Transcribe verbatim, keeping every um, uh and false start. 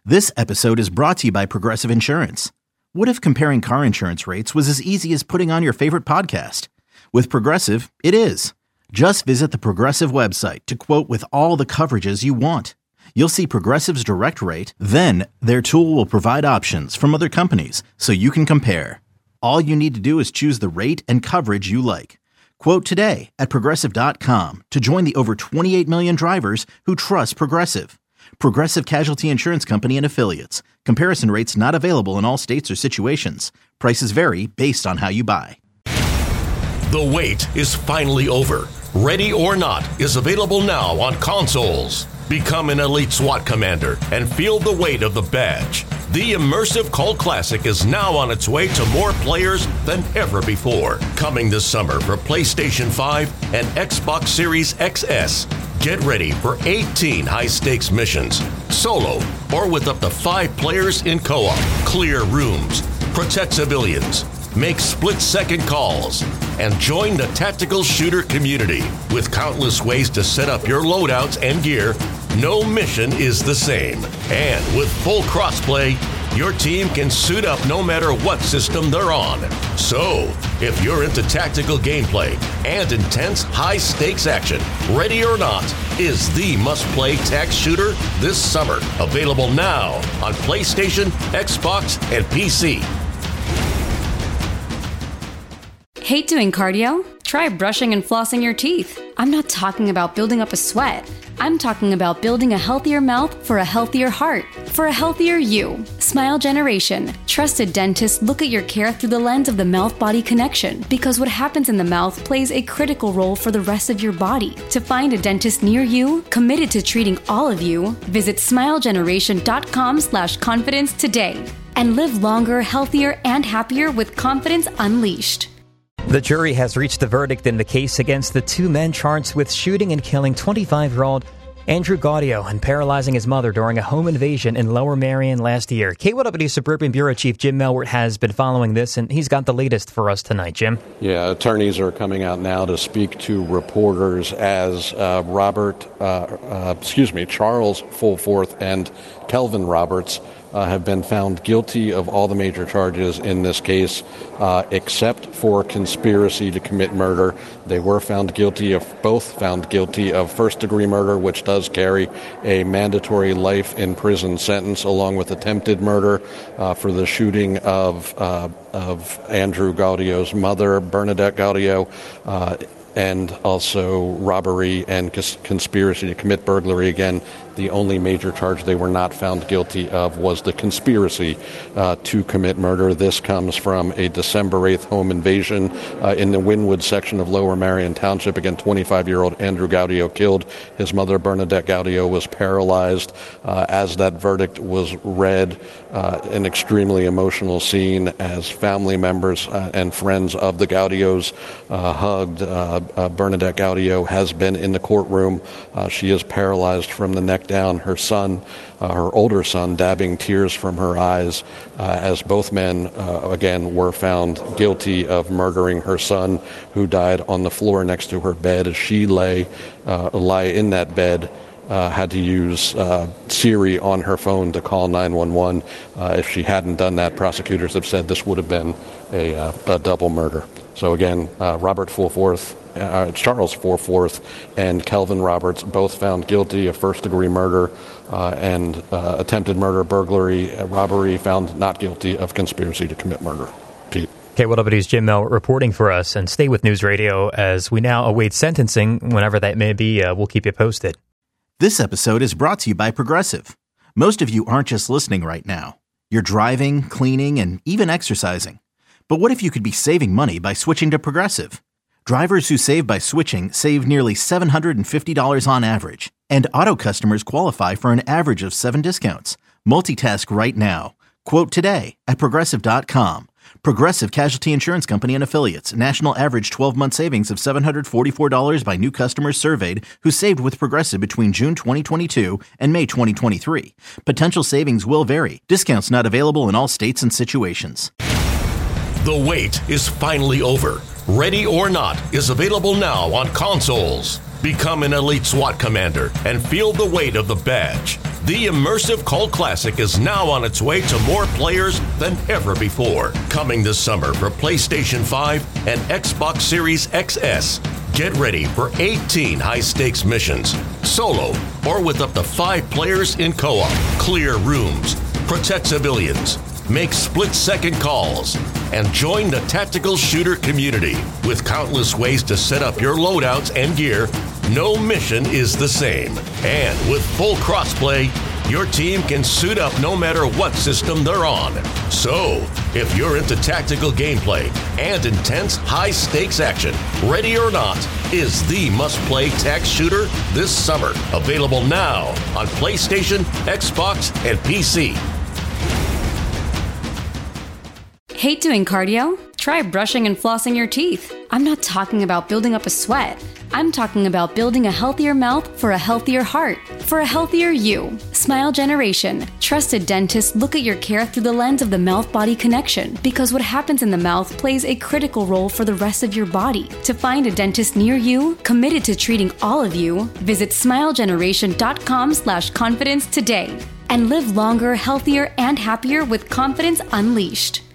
This episode is brought to you by Progressive Insurance. What if comparing car insurance rates was as easy as putting on your favorite podcast? With Progressive, it is. Just visit the Progressive website to quote with all the coverages you want. You'll see Progressive's direct rate, then their tool will provide options from other companies so you can compare. All you need to do is choose the rate and coverage you like. Quote today at Progressive dot com to join the over twenty-eight million drivers who trust Progressive. Progressive Casualty Insurance Company and Affiliates. Comparison rates not available in all states or situations. Prices vary based on how you buy. The wait is finally over. Ready or Not is available now on consoles. Become an elite SWAT commander and feel the weight of the badge. The immersive cult classic is now on its way to more players than ever before. Coming this summer for PlayStation five and Xbox Series X S. Get ready for eighteen high-stakes missions, solo or with up to five players in co-op. Clear rooms, protect civilians, make split-second calls, and join the tactical shooter community. With countless ways to set up your loadouts and gear, no mission is the same. And with full crossplay, your team can suit up no matter what system they're on. So, if you're into tactical gameplay and intense high-stakes action, Ready or Not is the must-play tac shooter this summer. Available now on PlayStation, Xbox, and P C. Hate doing cardio? Try brushing and flossing your teeth. I'm not talking about building up a sweat. I'm talking about building a healthier mouth for a healthier heart, for a healthier you. Smile Generation. Trusted dentists look at your care through the lens of the mouth-body connection, because what happens in the mouth plays a critical role for the rest of your body. To find a dentist near you, committed to treating all of you, visit smilegeneration.com slash confidence today. And live longer, healthier, and happier with confidence unleashed. The jury has reached a verdict in the case against the two men charged with shooting and killing twenty-five-year-old Andrew Gaudio and paralyzing his mother during a home invasion in Lower Merion last year. K Y W Suburban Bureau Chief Jim Melwert has been following this, and he's got the latest for us tonight. Jim? Yeah, attorneys are coming out now to speak to reporters as uh, Robert, uh, uh, excuse me, Charles Fulforth and Kelvin Roberts Uh, have been found guilty of all the major charges in this case, uh, except for conspiracy to commit murder. They were found guilty of, both found guilty of first-degree murder, which does carry a mandatory life in prison sentence, along with attempted murder uh, for the shooting of uh, of Andrew Gaudio's mother, Bernadette Gaudio, uh, and also robbery and cons- conspiracy to commit burglary. Again, the only major charge they were not found guilty of was the conspiracy uh, to commit murder. This comes from a December eighth home invasion uh, in the Wynwood section of Lower Merion Township. Again, twenty-five-year-old Andrew Gaudio killed. His mother, Bernadette Gaudio, was paralyzed. Uh, as that verdict was read, uh, an extremely emotional scene as family members uh, and friends of the Gaudios uh, hugged. Uh, uh, Bernadette Gaudio has been in the courtroom. Uh, she is paralyzed from the neck down. Her son, uh, her older son, dabbing tears from her eyes uh, as both men, uh, again, were found guilty of murdering her son, who died on the floor next to her bed as she lay, uh, lie in that bed. Uh, had to use uh, Siri on her phone to call nine one one. Uh, if she hadn't done that, prosecutors have said this would have been a, uh, a double murder. So again, uh, Robert Fulforth, uh, Charles Fulforth, and Kelvin Roberts both found guilty of first-degree murder uh, and uh, attempted murder, burglary, uh, robbery, found not guilty of conspiracy to commit murder. Pete. K Y W's Jim Melwert reporting for us, and stay with News Radio as we now await sentencing, whenever that may be. Uh, we'll keep you posted. This episode is brought to you by Progressive. Most of you aren't just listening right now. You're driving, cleaning, and even exercising. But what if you could be saving money by switching to Progressive? Drivers who save by switching save nearly seven hundred fifty dollars on average, and auto customers qualify for an average of seven discounts. Multitask right now. Quote today at Progressive dot com. Progressive Casualty Insurance Company and Affiliates. National average twelve-month savings of seven hundred forty-four dollars by new customers surveyed who saved with Progressive between June twenty twenty-two and May twenty twenty-three. Potential savings will vary. Discounts not available in all states and situations. The wait is finally over. Ready or Not is available now on consoles. Become an elite SWAT commander and feel the weight of the badge. The immersive Cult Classic is now on its way to more players than ever before. Coming this summer for PlayStation five and Xbox Series X S. Get ready for eighteen high-stakes missions, solo or with up to five players in co-op. Clear rooms, protect civilians, make split-second calls, and join the tactical shooter community. With countless ways to set up your loadouts and gear, no mission is the same. And with full crossplay, your team can suit up no matter what system they're on. So, if you're into tactical gameplay and intense high-stakes action, Ready or Not is the must-play tac shooter this summer. Available now on PlayStation, Xbox, and P C. Hate doing cardio? Try brushing and flossing your teeth. I'm not talking about building up a sweat. I'm talking about building a healthier mouth for a healthier heart, for a healthier you. Smile Generation. Trusted dentists look at your care through the lens of the mouth-body connection, because what happens in the mouth plays a critical role for the rest of your body. To find a dentist near you, committed to treating all of you, visit smilegeneration.com slash confidence today and live longer, healthier, and happier with confidence unleashed.